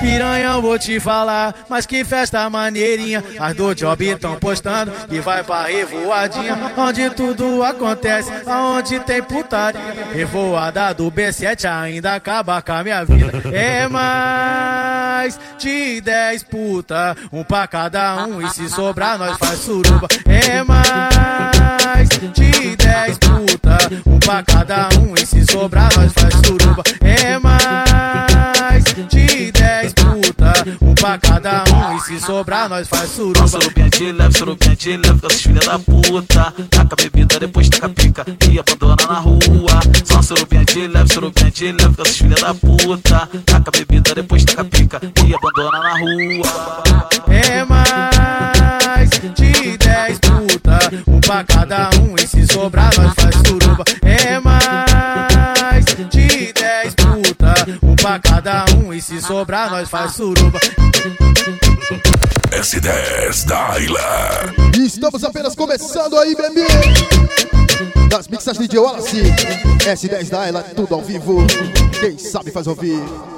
Piranha, vou te falar, mas que festa maneirinha. As do job tão postando que vai pra revoadinha, onde tudo acontece, aonde tem putaria. Revoada do B7 ainda acaba com a minha vida. É mais de 10 puta, um pra cada um, e se sobrar nós faz suruba. É mais de 10 puta, um pra cada um, e se sobrar nós faz suruba. É mais de 10 puta, um pra cada um, e se sobrar nós faz suruba. Surubinha de leve com essas filhas da puta. Taca a bebida, depois taca a pica e abandona na rua. Só surubinha de leve com essas filhas da puta. Taca a bebida, depois taca a pica e abandona na rua. É mais de 10 puta, um pra cada um, e se sobrar nós faz suruba. É mais de 10 puta, um pra cada um, e se sobrar nós faz suruba. S10 da Ilha. Estamos apenas começando aí, bebê. Das mixas DJ Wallace, S10 da Ilha, tudo ao vivo. Quem sabe faz ouvir.